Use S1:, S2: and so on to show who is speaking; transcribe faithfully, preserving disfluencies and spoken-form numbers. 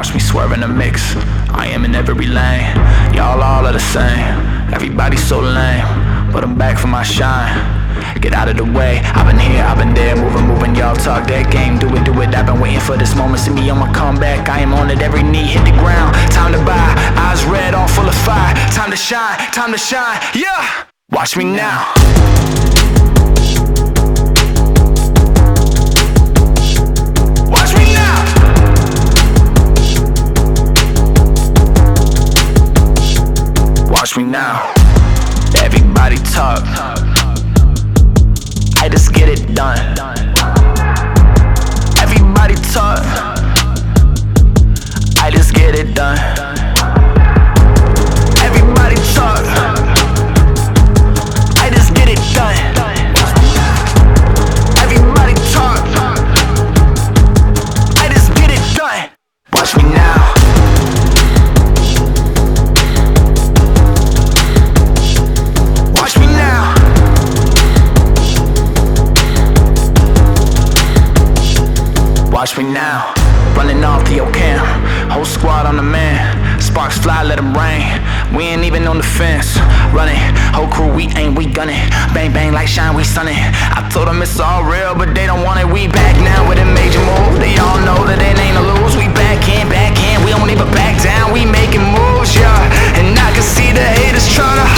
S1: Watch me swerve in the mix, I am in every lane. Y'all all are the same, everybody's so lame, but I'm back for my shine. Get out of the way, I've been here, I've been there, moving, moving, y'all talk that game. Do it, do it, I've been waiting for this moment. See me on my comeback, I am on it, every knee hit the ground. Time to buy, eyes red, all full of fire. Time to shine, time to shine, yeah! Watch me now. Watch me now. Watch me now. Everybody talk, I just get it done. Everybody talk, I just get it done. Everybody talk, I just get it done. Everybody talk, I just get it done. Watch me now. Watch me now. Watch me now, running off the Ocam, whole squad on the man. Sparks fly, let them rain, we ain't even on the fence. Running, whole crew, we ain't, we gunning. Bang bang like shine, we sunning. I told them it's all real, but they don't want it. We back now with a major move. They all know that it ain't a lose. We back in, back in, we don't even back down. We making moves, yeah. And I can see the haters tryna